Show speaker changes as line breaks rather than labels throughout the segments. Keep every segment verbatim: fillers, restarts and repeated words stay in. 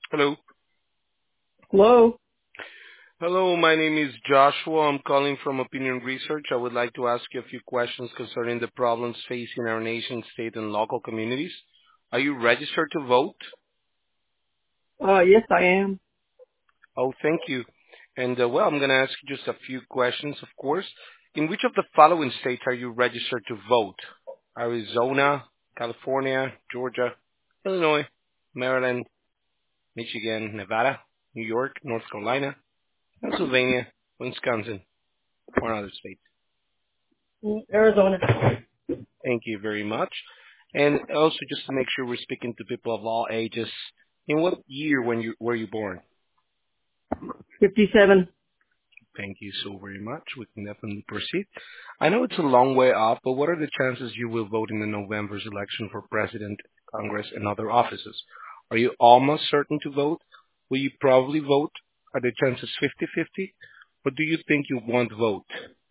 Hello.
Hello?
Hello, my name is Joshua. I'm calling from Opinion Research. I would like to ask you a few questions concerning the problems facing our nation, state, and local communities. Are you registered to vote?
Uh, yes, I am.
Oh, thank you. And, uh, well, I'm going to ask you just a few questions, of course. In which of the following states are you registered to vote? Arizona, California, Georgia, Illinois, Maryland, Michigan, Nevada, New York, North Carolina, Pennsylvania, Wisconsin, or another state?
Mm, Arizona.
Thank you very much. And also, just to make sure we're speaking to people of all ages, in what year when you were you born?
fifty-seven.
Thank you so very much. We can definitely proceed. I know it's a long way off, but what are the chances you will vote in the November's election for president, Congress, and other offices? Are you almost certain to vote? Will you probably vote? Are the chances fifty-fifty? Or do you think you won't vote?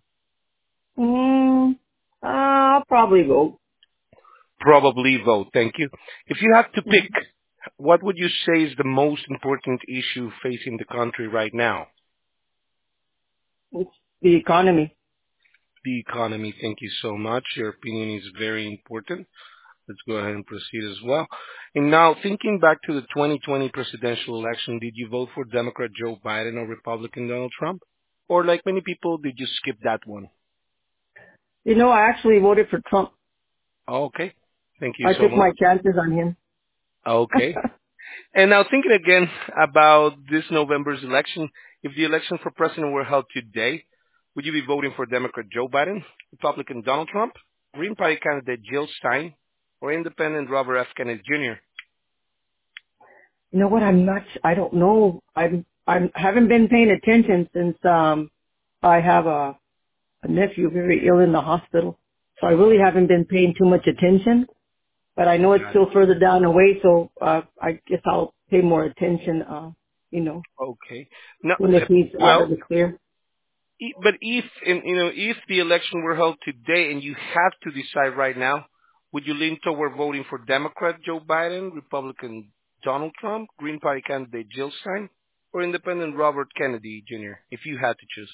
Mm, uh, I'll probably vote.
Probably vote. Thank you. If you have to
Mm,
pick, what would you say is the most important issue facing the country right now?
It's the economy.
The economy. Thank you so much. Your opinion is very important. Let's go ahead and proceed as well. And now, thinking back to the twenty twenty presidential election, did you vote for Democrat Joe Biden or Republican Donald Trump? Or like many people, did you skip that one?
You know, I actually voted for Trump.
Okay. Thank you
I
so
took
much.
my chances on him.
Okay. And now thinking again about this November's election, if the election for president were held today, would you be voting for Democrat Joe Biden, Republican Donald Trump, Green Party candidate Jill Stein, or Independent Robert F. Kennedy Junior?
You know what? I'm not. I don't know. I'm. I'm haven't been paying attention since um I have a, a nephew very ill in the hospital. So I really haven't been paying too much attention. But I know it's
Got it.
still further down the way, so uh, I guess I'll pay more attention. Uh, you know,
Okay. Now,
when if he's out of
well,
the clear.
e- but if and you know if the election were held today and you have to decide right now, would you lean toward voting for Democrat Joe Biden, Republican Donald Trump, Green Party candidate Jill Stein, or Independent Robert Kennedy Junior if you had to choose?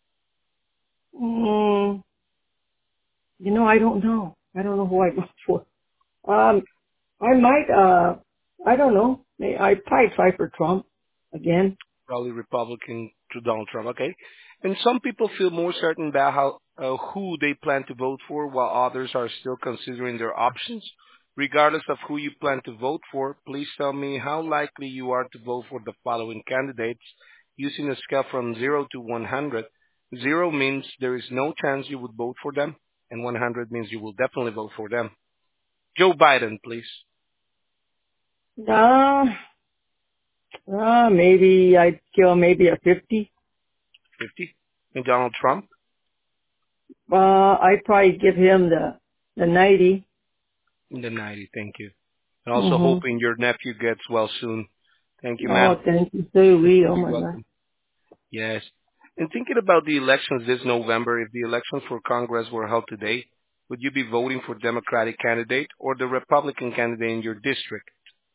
Mm, you know, I don't know. I don't know who I vote for. Um, I might. Uh, I don't know. May- I'd probably try for Trump again.
Probably Republican to Donald Trump. Okay. And some people feel more certain about how uh, who they plan to vote for, while others are still considering their options. Regardless of who you plan to vote for, please tell me how likely you are to vote for the following candidates using a scale from zero to one hundred. Zero means there is no chance you would vote for them, and one hundred means you will definitely vote for them. Joe Biden, please.
Uh, uh, maybe I'd kill maybe a fifty.
fifty. And Donald Trump?
Uh, I'd probably give him the the ninety.
In the ninety. Thank you. And also
Mm-hmm.
hoping your nephew gets well soon. Thank you,
Oh,
ma'am.
thank you, so we. Oh
You're
my God.
welcome. Yes. And thinking about the elections this November, if the elections for Congress were held today, would you be voting for Democratic candidate or the Republican candidate in your district?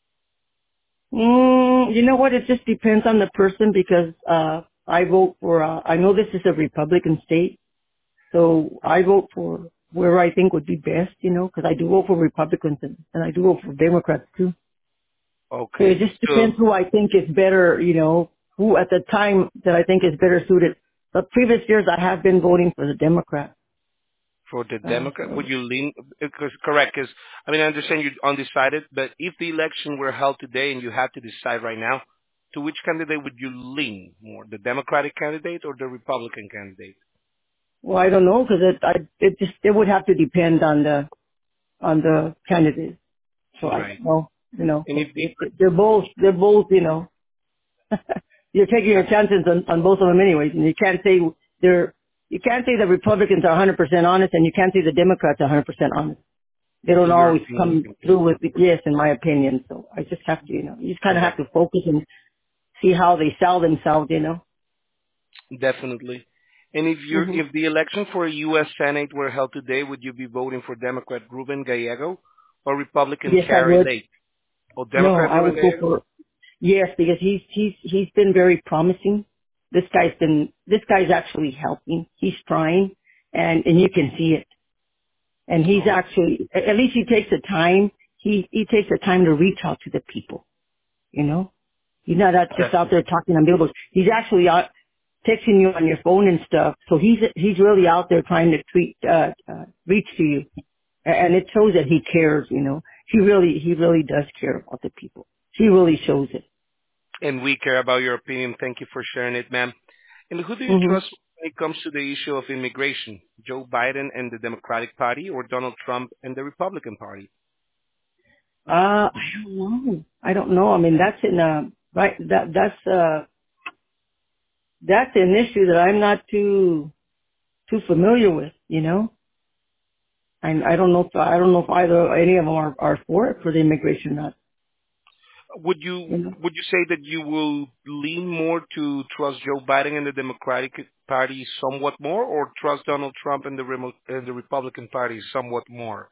Mm, you know what? It just depends on the person because uh I vote for. Uh, I know this is a Republican state, so I vote for where I think would be best. You know, because I do vote for Republicans and, and I do vote for Democrats too. So it
Okay.
just
So
depends who I think is better. You know, who at the time that I think is better suited. But previous years I have been voting for the Democrat.
for the
Uh,
Democrat, would
so
you lean, because correct, because I mean, I understand you're undecided, but if the election were held today and you had to decide right now, to which candidate would you lean more, the Democratic candidate or the Republican candidate?
well, I don't know because it I it just it would have to depend on the on the candidate. So I
Right.
don't know, you know,
And
'cause
if the
it, it, they're both, they're both, you know, you're taking your chances on, on both of them anyways, and you can't say they're, you can't say the Republicans are one hundred percent honest, and you can't say the Democrats are one hundred percent honest. They don't
in your
always
opinion,
come through with it, yes, in my opinion. So I just have to, you know, you just kind of have
correct,
to focus and see how they sell themselves, you know.
definitely. And if you're,
hmm
if the election for a U S. Senate were held today, would you be voting for Democrat Ruben Gallego or Republican
Yes, I
Carrie
would.
Lake? Or
No,
Democrat
I
Ruben
would go
Gallego?
for, Yes, because he's he's he's been very promising. This guy's been this guy's actually helping. He's trying, and and you can see it. And he's
Oh,
actually at at least he takes the time. He he takes the time to reach out to the people. You know, he's not out, just out there
definitely.
talking on billboards. He's actually out texting you on your phone and stuff. So he's he's really out there trying to tweet uh, uh reach to you, A- and it shows that he cares. You know, he really he really does care about the people. He really shows it.
And we care about your opinion. Thank you for sharing it, ma'am. And who do you
hmm
trust when it comes to the issue of immigration? Joe Biden and the Democratic Party or Donald Trump and the Republican Party?
Uh, I don't know. I don't know. I mean, that's in uh right. That that's uh that's an issue that I'm not too too familiar with. You know, and I don't know if I don't know if either any of them are are for it for the immigration or not.
Would you
You know.
would you say that you will lean more to trust Joe Biden and the Democratic Party somewhat more, or trust Donald Trump and the Remo- and the Republican Party somewhat more?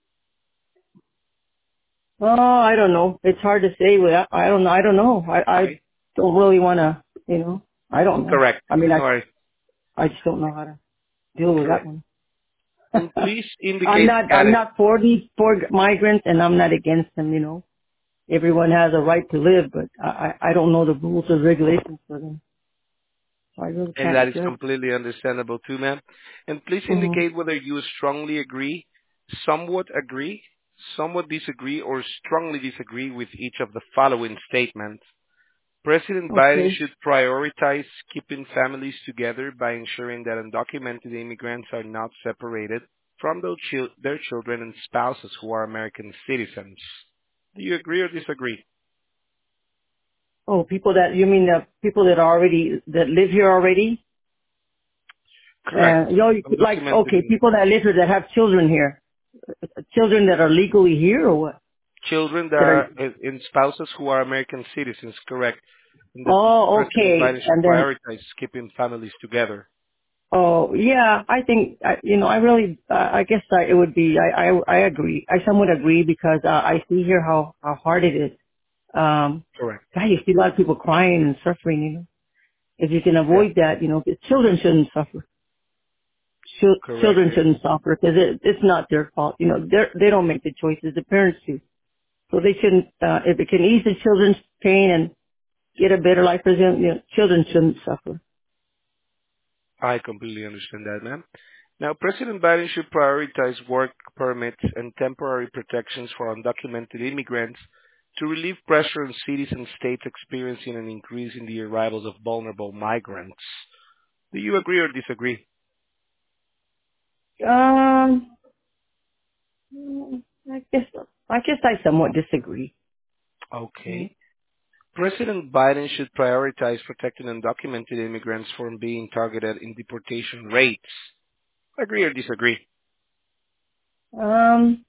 Oh, I don't know. It's hard to say. Without, I don't know. I don't know. I I
Okay,
don't really want to. You know. I don't know.
correct.
I mean, I
All right,
I just don't know how to deal with that
correct.
one.
And please
I'm
indicate
not
that
I'm
it.
not for these for migrants, and I'm not against them. You know. Everyone has a right to live, but I, I I don't know the rules or regulations for them. So I really
And
can't
that is
judge.
completely understandable too, ma'am. And please
hmm
indicate whether you strongly agree, somewhat agree, somewhat disagree, or strongly disagree with each of the following statements. President Biden
Okay.
should prioritize keeping families together by ensuring that undocumented immigrants are not separated from their, chil- their children and spouses who are American citizens. Do you agree or disagree?
Oh, people that, you mean the people that already, that live here already?
Correct.
Uh, you know, you could- like,
Undocumented
okay, people
immigrants.
that live here that have children here. Children that are legally here or what?
Children that
That are,
are uh, and spouses who are American citizens, correct. And that
oh,
President
okay.
Biden should
And then,
prioritize keeping families together.
oh, yeah, I think, I, you know, I really, uh, I guess I, it would be, I, I, I agree. I somewhat agree because uh, I see here how, how hard it is. Um,
Correct.
God, you see a lot of people crying and suffering, you know. If you can
Yeah,
avoid that, you know, children shouldn't suffer. Chil-
correct.
Children shouldn't suffer because it, it's not their fault. You know, they they don't make the choices. The parents do. So they shouldn't. Uh, if it can ease the children's pain and get a better life for them, you know, children shouldn't suffer.
I completely understand that, ma'am. Now, President Biden should prioritize work permits and temporary protections for undocumented immigrants to relieve pressure on cities and states experiencing an increase in the arrivals of vulnerable migrants. Do you agree or disagree?
Um, I guess I guess I somewhat disagree.
Okay. President Biden should prioritize protecting undocumented immigrants from being targeted in deportation rates. Agree or disagree?
Um,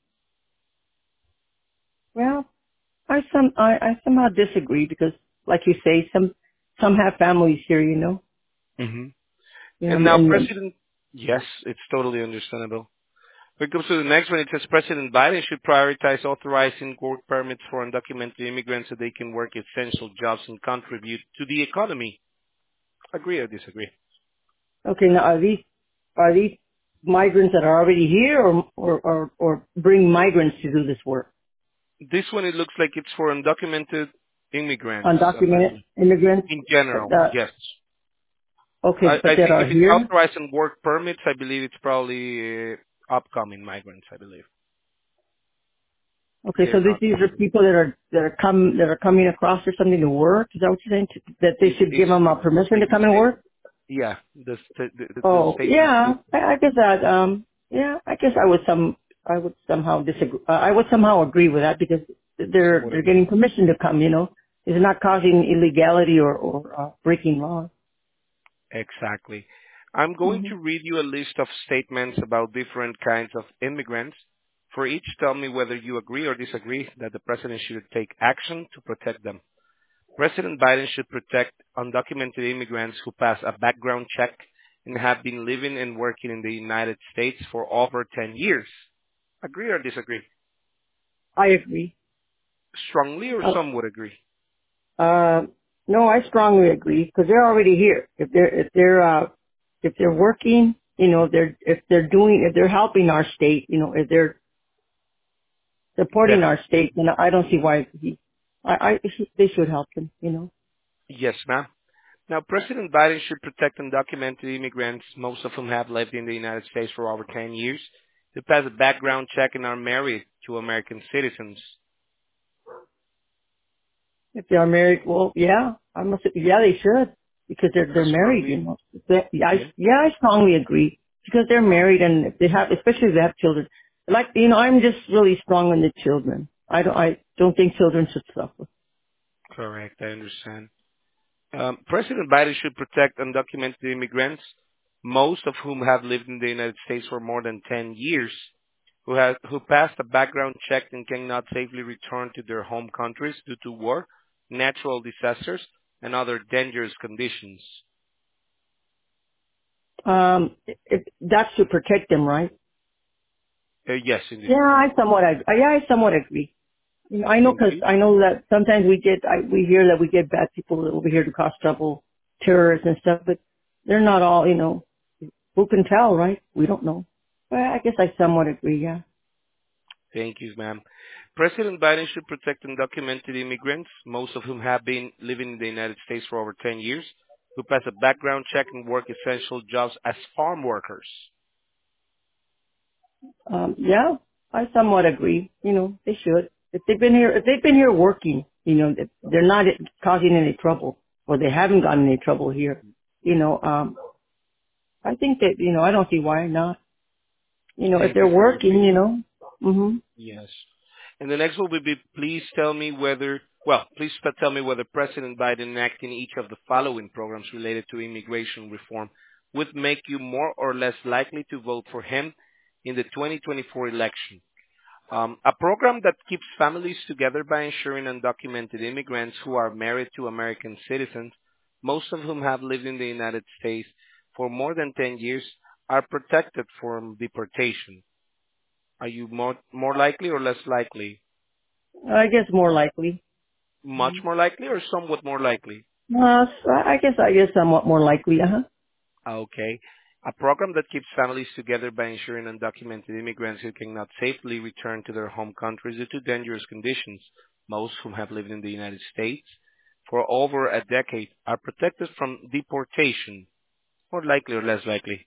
well, I some I, I somehow disagree because, like you say, some some have families here, you know.
hmm
You know,
And now,
and, and
President, yes, it's totally understandable. When it comes to the next one, it says President Biden should prioritize authorizing work permits for undocumented immigrants so they can work essential jobs and contribute to the economy. Agree or disagree?
okay, now are these are these migrants that are already here, or or or, or bring migrants to do this work?
This one, it looks like it's for undocumented immigrants, I
Undocumented
believe.
immigrants?
In general,
Uh,
yes. I,
okay, but
I
that
think
are
if it's
here.
authorizing work permits, I believe it's probably uh, upcoming migrants, I believe.
Okay, so
They're
these
not.
these are people that are that are come that are coming across or something to work. Is that what you're saying? That they
It's,
should
it's,
give them a
it looks
permission
like
to
the
come and
state.
work?
Yeah, the, sta- the, the, the
Oh,
statement
yeah.
states
I, I guess that. Um, yeah. I guess I would some. I would somehow disagree. Uh, I would somehow agree with that because they're
somewhat
they're
agree.
getting permission to come. You know, it's not causing illegality or or uh, breaking laws.
Exactly. I'm going
hmm
to read you a list of statements about different kinds of immigrants. For each, tell me whether you agree or disagree that the president should take action to protect them. President Biden should protect undocumented immigrants who pass a background check and have been living and working in the United States for over ten years. Agree or disagree?
I agree.
Strongly or
Uh,
some would agree?
Uh, no, I strongly agree because they're already here. If they're if they're uh, if they're working, you know, they're if they're doing if they're helping our state, you know, if they're supporting
Def-
our state, then I don't see why he, I, I they should help them, you know.
yes, ma'am. Now, President Biden should protect undocumented immigrants, most of whom have lived in the United States for over ten years, who pass a background check and are married to American citizens.
If they are married, well, yeah, I must. Yeah, they should because they're they're married. You
Strongly,
know, They- yeah, I
yeah.
yeah, I strongly agree because they're married and if they have, especially if they have children. Like you know, I'm just really strong on the children. I don't I don't think children should suffer.
Correct, I understand. Um, President Biden should protect undocumented immigrants, most of whom have lived in the United States for more than ten years, who have who passed a background check and cannot safely return to their home countries due to war, natural disasters, and other dangerous conditions.
Um, if, that's to protect them, right?
Uh, yes, indeed.
Yeah, I somewhat I yeah I somewhat agree. You know, I know because
Indeed.
I know that sometimes we get, I, we hear that we get bad people over here to cause trouble, terrorists and stuff, but they're not all, you know, who can tell, right? We don't know. But I guess I somewhat agree, yeah.
Thank you, ma'am. President Biden should protect undocumented immigrants, most of whom have been living in the United States for over ten years, who pass a background check and work essential jobs as farm workers.
Um, yeah, I somewhat agree. You know, they should. If they've been here, if they've been here working, you know, if they're not causing any trouble or they haven't gotten any trouble here, you know, um, I think that, you know, I don't see why not. You know, if
Thank
they're
you for your
working, you
opinion.
know, mhm.
Yes. And the next one would be, please tell me whether, well, please t- tell me whether President Biden enacting each of the following programs related to immigration reform would make you more or less likely to vote for him in the twenty twenty-four election. Um, a program that keeps families together by ensuring undocumented immigrants who are married to American citizens, most of whom have lived in the United States for more than ten years, are protected from deportation. Are you more more likely or less likely?
I guess more likely.
Much more likely or somewhat more likely?
Uh, so I guess I guess somewhat more likely. Uh huh.
Okay. A program that keeps families together by ensuring undocumented immigrants who cannot safely return to their home countries due to dangerous conditions, most whom have lived in the United States for over a decade, are protected from deportation. More likely or less likely?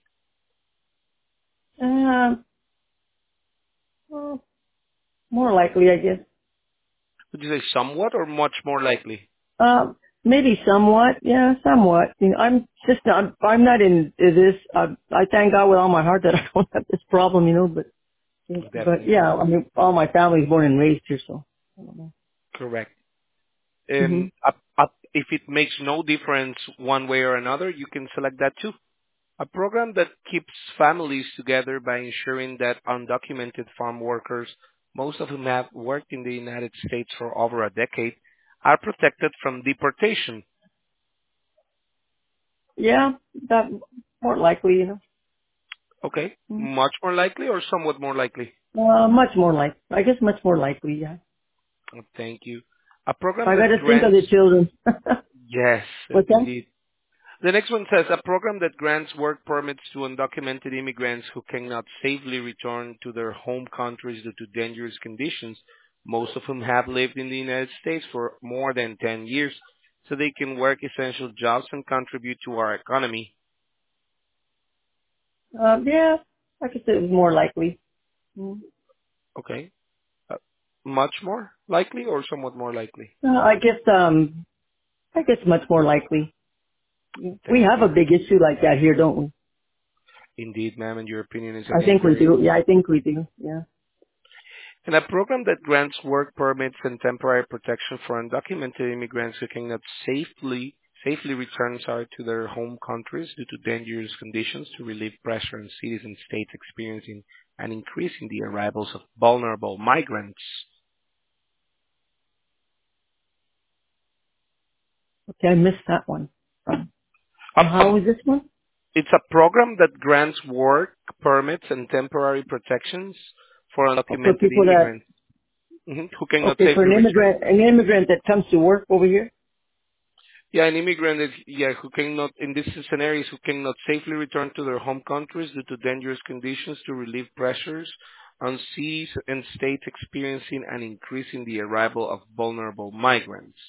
Uh, well, more likely, I guess.
Would you say somewhat or much more likely?
Um, maybe somewhat. Yeah, somewhat. You know, I'm just not. I'm not in this. I, I thank God with all my heart that I don't have this problem. You know, but but
Definitely.
yeah, I mean, all my family's born and raised here, so. I don't know.
Correct.
hmm
Um, up, up, if it makes no difference one way or another, you can select that too. A program that keeps families together by ensuring that undocumented farm workers, most of whom have worked in the United States for over a decade, are protected from deportation.
Yeah, that more likely. You know.
Okay,
Mhm.
much more likely or somewhat more likely?
Uh, much more like. I guess much more likely. Yeah.
Oh, thank you. A program
I got
that
to think of
grants,
the children.
yes,
What's that?
indeed. The next one says a program that grants work permits to undocumented immigrants who cannot safely return to their home countries due to dangerous conditions, most of whom have lived in the United States for more than ten years, so they can work essential jobs and contribute to our economy.
Uh, yeah, I guess it was more likely. Mm.
Okay. Uh, much more likely or somewhat more likely?
Uh, I guess um, I guess much more likely. We
Thank
have a
you.
big issue like that here, don't we?
Indeed, ma'am, and your opinion is
I
indeed
think we
very
do. Yeah, I think we do. Yeah.
and a program that grants work permits and temporary protection for undocumented immigrants who cannot safely safely return sorry, to their home countries due to dangerous conditions to relieve pressure on cities and states experiencing an increase in the arrivals of vulnerable migrants.
Okay, I missed that one. Um,
Um,
and how
um,
was this one?
it's a program that grants work permits and temporary protections for
Oh, for
undocumented
people that
immigrants mhm, who cannot
okay, for
safely
an
return.
immigrant, an immigrant that comes to work over here.
Yeah, an immigrant is, yeah, who cannot, in these scenarios, who cannot safely return to their home countries due to dangerous conditions to relieve pressures on cities and states experiencing an increase in the arrival of vulnerable migrants.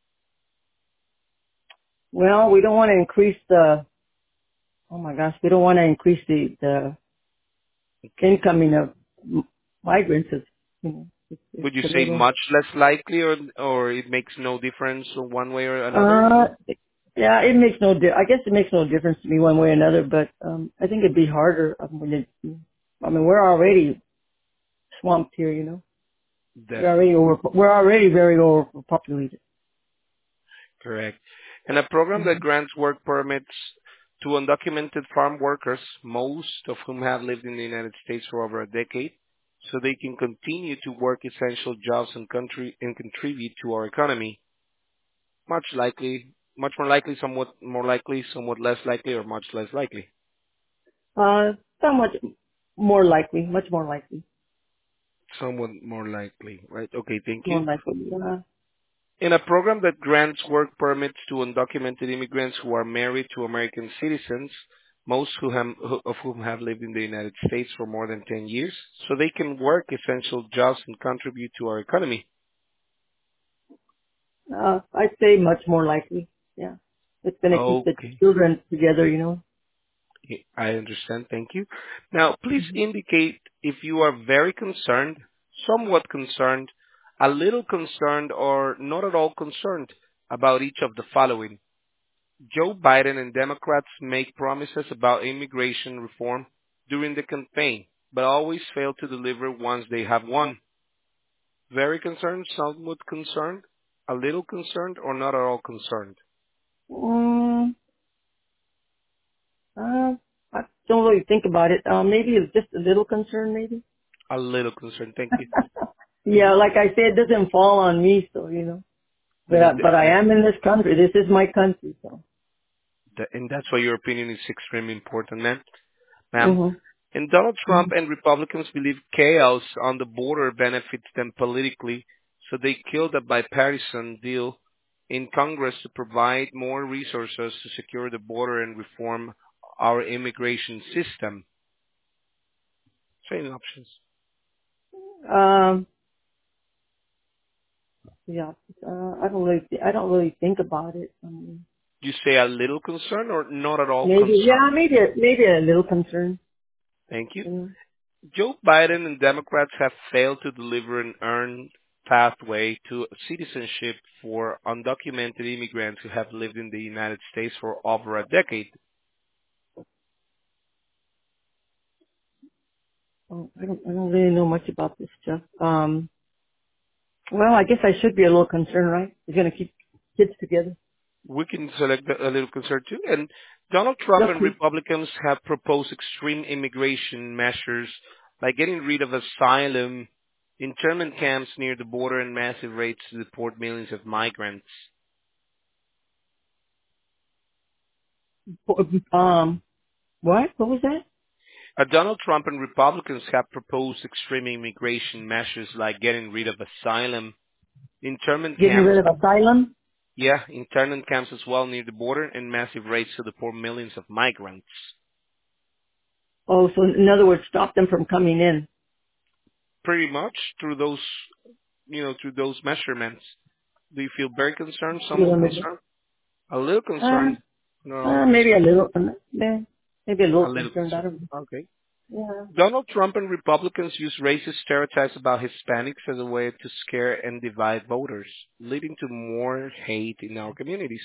Well, we don't want to increase the, oh my gosh, we don't want to increase the, the
Okay.
incoming of m- migrants. It's, you know, it's, it's
Would you
a
say
little,
much less likely, or or it makes no difference one way or another?
uh, yeah, it makes no, di- I guess it makes no difference to me one way or another, but, um, I think it'd be harder um, when it, I mean, we're already swamped here, you know. We're already
Definitely.
over, we're already very overpopulated.
Correct. And a program that
Mm-hmm.
grants work permits to undocumented farm workers, most of whom have lived in the United States for over a decade, so they can continue to work essential jobs and country and contribute to our economy. Much likely, much more likely, somewhat more likely, somewhat less likely, or much less likely.
Uh, somewhat more likely, much more likely,
Somewhat more likely, right? Okay, thank
more
you.
likely. Uh,
In a program that grants work permits to undocumented immigrants who are married to American citizens, most who have, who- of whom have lived in the United States for more than ten years, so they can work essential jobs and contribute to our economy.
uh, I'd say much more likely. Yeah. It's gonna keep the
Okay,
children together, you know.
I understand. Thank you. Now, please
hmm
indicate if you are very concerned, somewhat concerned, a little concerned, or not at all concerned about each of the following. Joe Biden and Democrats make promises about immigration reform during the campaign, but always fail to deliver once they have won. Very concerned, somewhat concerned, a little concerned, or not at all concerned?
Mm, uh, I don't really think about it. Uh, maybe it's just a little concern, maybe.
A little concerned. Thank you.
Yeah,
hmm
like I said, it doesn't fall on me, so, you know. But,
No,
uh, but I am
definitely.
in this country. This is my country, so.
Th- And that's why your opinion is extremely important, man. Ma'am.
hmm
And Donald
hmm
Trump and Republicans believe chaos on the border benefits them politically, so they killed a bipartisan deal in Congress to provide more resources to secure the border and reform our immigration system. Same options.
Um, yeah, uh, I don't really, I don't really think about it. I mean,
You say a little concern or not at all
maybe, yeah,
concern?
maybe, a, maybe a little concern.
Thank you.
You know.
Joe Biden and Democrats have failed to deliver an earned pathway to citizenship for undocumented immigrants who have lived in the United States for over a decade.
Oh, I don't, I don't really know much about this stuff. Um, well, I guess I should be a little concerned, right? You're gonna keep kids together.
We can select a little concern too. And Donald Trump and
Okay.
Republicans have proposed extreme immigration measures like getting rid of asylum, internment camps near the border, and massive rates to deport millions of migrants.
Um, what? What was that?
Uh, Donald Trump and Republicans have proposed extreme immigration measures like getting rid of asylum, internment
Getting
camps,
rid of asylum?
yeah, internment camps as well near the border, and massive rates to deport millions of migrants.
Oh, so in other words, stop them from coming in.
Pretty much through those, you know, through those measurements. Do you feel very concerned,
You
somewhat
know, maybe,
concerned? A little
uh,
concerned, not all
uh, maybe a
concerned.
little, uh, maybe a
A
little
little
concerned. I
concerned.
don't know.
Okay.
Yeah.
Donald Trump and Republicans use racist stereotypes about Hispanics as a way to scare and divide voters, leading to more hate in our communities.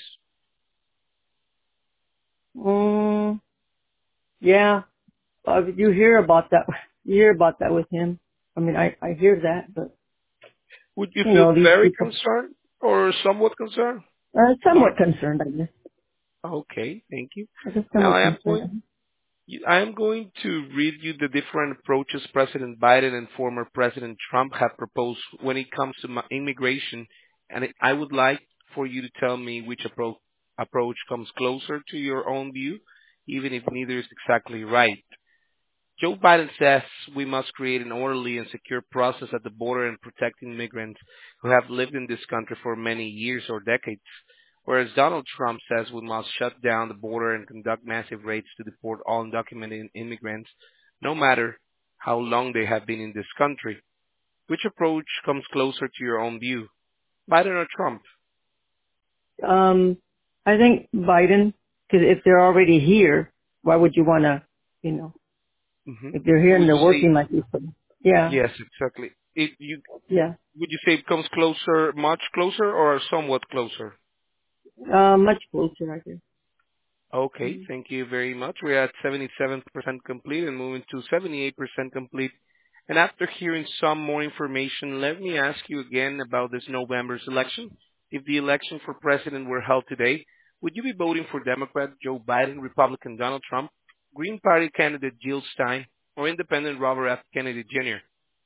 Mm, yeah. Uh, you hear about that. You hear about that with him. I mean, I, I hear that, but,
Would you
you
feel
know, these
very
people
concerned or somewhat concerned?
are
Not
somewhat concerned, I guess.
okay. Thank you.
I guess
Now
somewhat
I am going.
concerned.
I am going to read you the different approaches President Biden and former President Trump have proposed when it comes to mi- immigration, and it- I would like for you to tell me which appro- approach comes closer to your own view, even if neither is exactly right. Joe Biden says we must create an orderly and secure process at the border and protect immigrants who have lived in this country for many years or decades, whereas Donald Trump says we must shut down the border and conduct massive raids to deport all undocumented immigrants, no matter how long they have been in this country. Which approach comes closer to your own view, Biden or Trump?
Um, I think Biden, because if they're already here, why would you want to, you know,
Hmm.
if they're here and
Would
they're
you say
working like you said. Yeah,
yes, exactly? It, you
yeah.
would you say it comes closer, much closer, or somewhat closer?
Uh, much closer, I guess.
Okay,
Mm.
thank you very much. We're at seventy-seven percent complete and moving to seventy-eight percent complete. And after hearing some more information, let me ask you again about this November's election. If the election for president were held today, would you be voting for Democrat Joe Biden, Republican Donald Trump, Green Party candidate Jill Stein, or Independent Robert F. Kennedy Junior?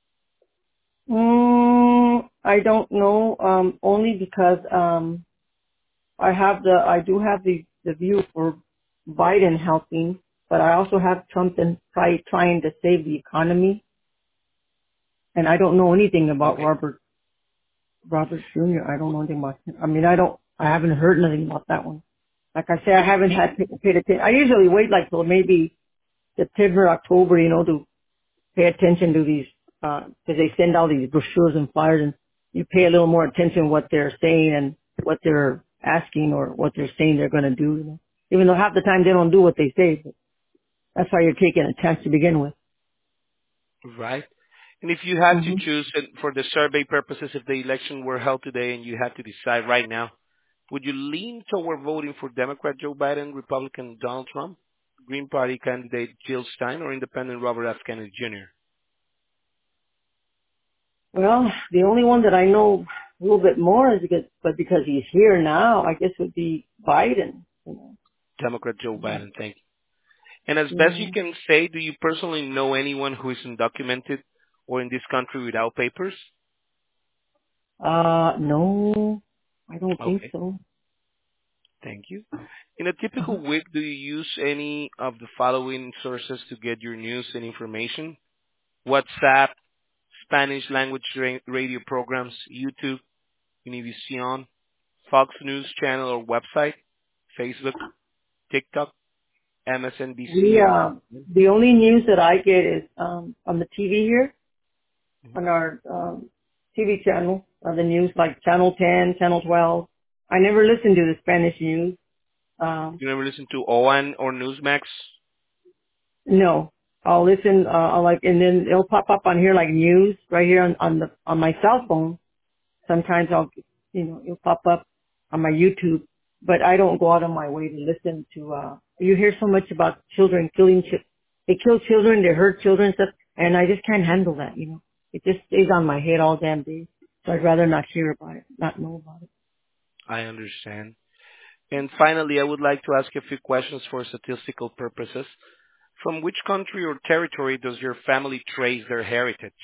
Mm, I don't know, um, only because, um, I have the, I do have the, the view for Biden helping, but I also have Trump and try, trying to save the economy. And I don't know anything about
Okay.
Robert, Robert Junior I don't know anything about him. I mean, I don't, I haven't heard nothing about that one. Like I say, I
Would it
haven't
be
had paid paid attention. I usually wait like till maybe September, October, you know, to pay attention to these, uh, cause they send out these brochures and flyers and you pay a little more attention what they're saying and what they're asking or what they're saying they're going to do, you know. Even though half the time they don't do what they say, but that's why you're taking a chance to begin with.
right? And if you had to
hmm
choose, and for the survey purposes, if the election were held today and you had to decide right now, would you lean toward voting for Democrat Joe Biden, Republican Donald Trump, Green Party candidate Jill Stein, or Independent Robert F. Kennedy Junior?
Well, the only one that I know a little bit more is because, but because he's here now, I guess would be Biden, you know.
Democrat Joe
Yeah.
Biden, thank you. And as best you
Yeah.
can say, do you personally know anyone who is undocumented or in this country without papers?
Uh, no, I don't think
Okay,
so.
thank you. In a
Uh-huh.
typical week, do you use any of the following sources to get your news and information? WhatsApp, Spanish language ra- radio programs, YouTube, Univision, Fox News channel or website, Facebook, TikTok, M S N B C,
We,
or
uh, the only news that I get is, um, on the T V here,
Mhm.
on our, um, T V channel, uh, the news like Channel ten, Channel twelve. I never listen to the Spanish news. Um,
You never listen to O A N or Newsmax?
no. I'll listen, uh, I'll like, and then it'll pop up on here like news right here on, on the, on my cell phone. Sometimes I'll, you know, it'll pop up on my YouTube, but I don't go out of my way to listen to, uh, you hear so much about children killing, chi- they kill children, they hurt children and stuff, and I just can't handle that, you know. It just stays on my head all damn day. So I'd rather not hear about it, not know about it.
I understand. And finally, I would like to ask you a few questions for statistical purposes. From which country or territory does your family trace their heritage?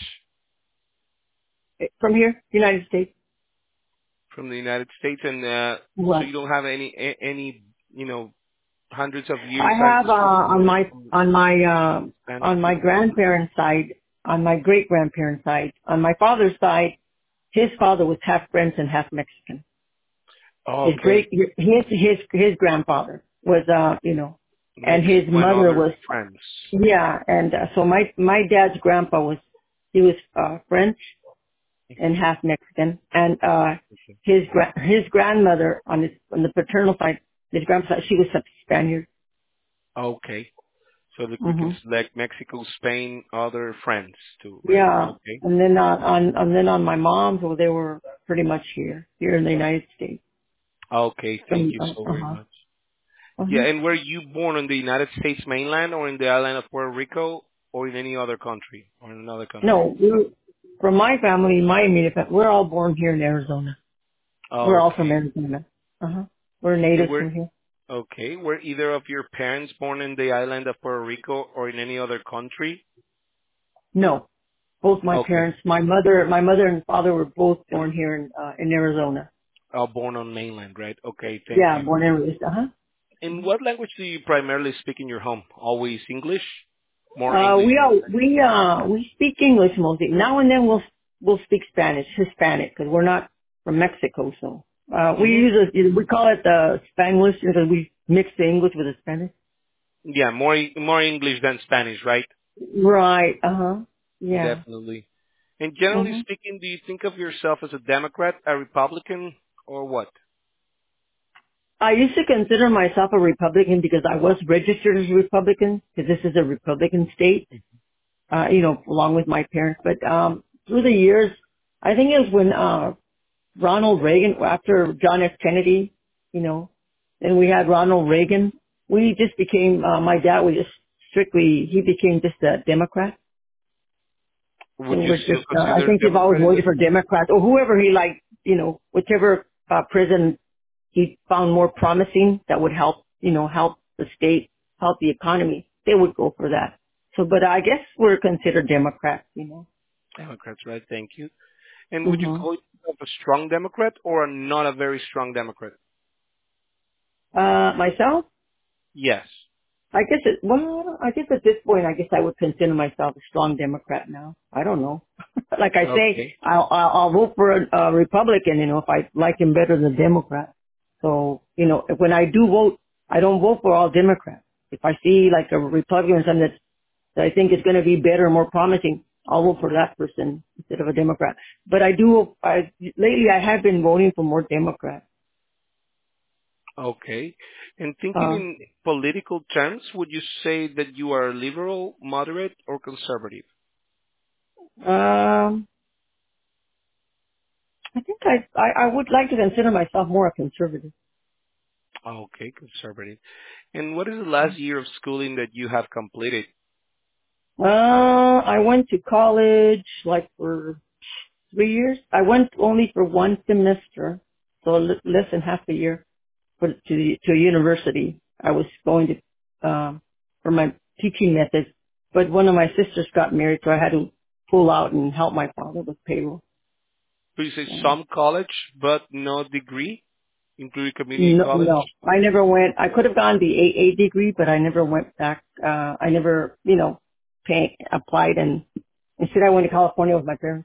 Eh, From here, United States.
From the United States, and uh, so
What?
you don't have any a- any you know hundreds of years
I have, uh,
ancestry
on my,
from
on my, uh,
Hispanic.
on my grandparents' side, on my great grandparents' side, on my father's side, his father was half French and half Mexican. His
Okay,
great, his, his, his grandfather was, uh, you know, and his
Mexico and
mother
other
was,
friends.
yeah, and uh, so my, my dad's grandpa was, he was, uh, French and half Mexican, and, uh, his, gra- his grandmother on his, on the paternal side, his grandpa side, she was a Spaniard.
Okay, so that we can
hmm
select Mexico, Spain, other friends too, right?
Yeah,
Okay,
and then on, on, and then on my mom's, well, they were pretty much here, here in the United States.
okay, thank
From,
you
uh,
so very
uh-huh.
much.
Uh-huh.
Yeah, and were you born on the United States mainland or in the island of Puerto Rico or in any other country or in another country?
No, we were, from my family, my immediate family, we're all born here in Arizona. We're all from
Okay.
Arizona. Uh-huh. We're
And
natives
were
from here.
okay, were either of your parents born in the island of Puerto Rico or in any other country?
No, both my
Okay.
parents, my mother, my mother and father were both born here in, uh, in Arizona.
Uh, born on mainland, right? Okay, thank
Yeah,
you.
born and raised. Uh-huh.
In what language do you primarily speak in your home? Always English? More
Uh,
English
we
than
all,
Spanish?
we, uh, we speak English mostly. Now and then we'll, we'll speak Spanish, Hispanic, because we're not from Mexico, so. Uh, we
Hmm.
use a, we call it the Spanglish because we mix the English with the Spanish.
Yeah, more more English than Spanish, right?
Right. Uh huh. Yeah.
Definitely. And generally
hmm
speaking, do you think of yourself as a Democrat, a Republican, or what?
I used to consider myself a Republican because I was registered as a Republican because this is a Republican state, uh, you know, along with my parents. But um, through the years, I think it was when uh, Ronald Reagan, after John F. Kennedy, you know, then we had Ronald Reagan. We just became, uh, my dad was just strictly, he became just a Democrat.
Would
And
you
we're
still
just, uh, I
consider
think they've always
Democrat in
voted
this
for
case?
Democrats or whoever he liked, you know, whichever uh, president he found more promising that would help, you know, help the state, help the economy. They would go for that. So, but I guess we're considered Democrats, you know.
Democrats, right? Thank you. And would you
hmm
call yourself a strong Democrat or a not a very strong Democrat?
Uh, myself?
Yes.
I guess it, well, I guess at this point, I guess I would consider myself a strong Democrat now. I don't know. Like I say,
Okay.
I'll, I'll, I'll vote for a, a Republican, you know, if I like him better than a Democrat. So, you know, when I do vote, I don't vote for all Democrats. If I see like a Republican or something that, that I think is going to be better and more promising, I'll vote for that person instead of a Democrat. But I do, I, lately I have been voting for more Democrats.
Okay. And thinking
Uh,
in political terms, would you say that you are liberal, moderate, or conservative?
um, I think I, I, I would like to consider myself more a conservative.
Okay, conservative. And what is the last year of schooling that you have completed?
Uh, I went to college like for three years. I went only for one semester, so l- less than half a year for, to the, to a university. I was going to, um, for my teaching methods, but one of my sisters got married, so I had to pull out and help my father with payroll.
So you say
So.
some college, but no degree, including community
No,
college?
no, I never went. I could have gone the A A degree, but I never went back. Uh, I never, you know, pay, applied, and instead I went to California with my parents.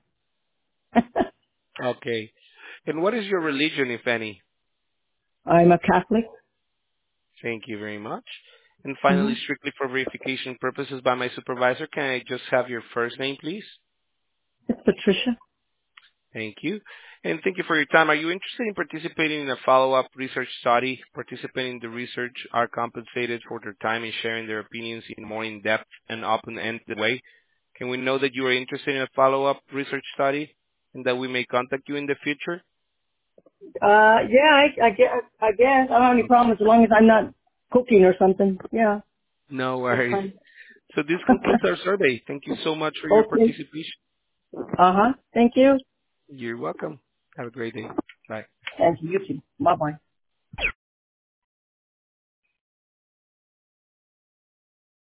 Okay. And what is your religion, if any?
I'm a Catholic.
Thank you very much. And
hmm
finally, strictly for verification purposes by my supervisor, can I just have your first name, please?
It's Patricia.
Thank you. And thank you for your time. Are you interested in participating in a follow-up research study? Participating in the research are compensated for their time in sharing their opinions in a more in-depth and open-ended way. Can we know that you are interested in a follow-up research study and that we may contact you in the future?
Uh, yeah, I, I guess. I guess I don't have any problems as long as I'm not cooking or something. Yeah,
No
that's
worries.
fine.
So this concludes our survey. Thank you so much for your
Okay.
participation.
Uh huh. Thank you.
You're welcome. Have a great day. Bye.
Thank you. You too. Bye bye.